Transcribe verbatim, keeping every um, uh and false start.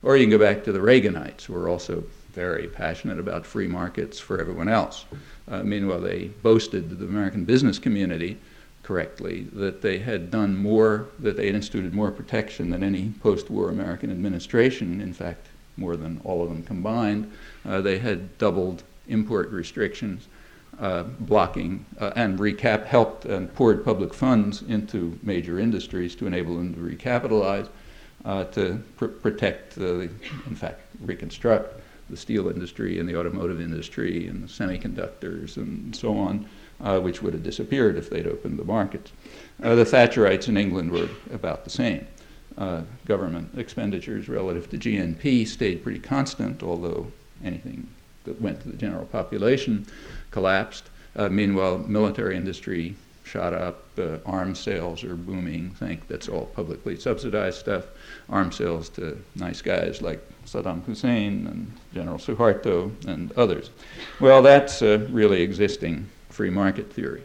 Or you can go back to the Reaganites, who were also very passionate about free markets for everyone else. Uh, meanwhile, they boasted to the American business community correctly that they had done more, that they had instituted more protection than any post-war American administration, in fact, more than all of them combined. Uh, they had doubled import restrictions, uh, blocking, uh, and recap helped and poured public funds into major industries to enable them to recapitalize, uh, to pr- protect, uh, the, in fact, reconstruct the steel industry and the automotive industry and the semiconductors and so on, uh, which would have disappeared if they'd opened the markets. Uh, the Thatcherites in England were about the same. Uh, government expenditures relative to G N P stayed pretty constant, although anything that went to the general population collapsed. Uh, meanwhile, military industry shot up. Uh, arms sales are booming. Think that's all publicly subsidized stuff. Arms sales to nice guys like Saddam Hussein and General Suharto and others. Well, that's uh, really existing free market theory.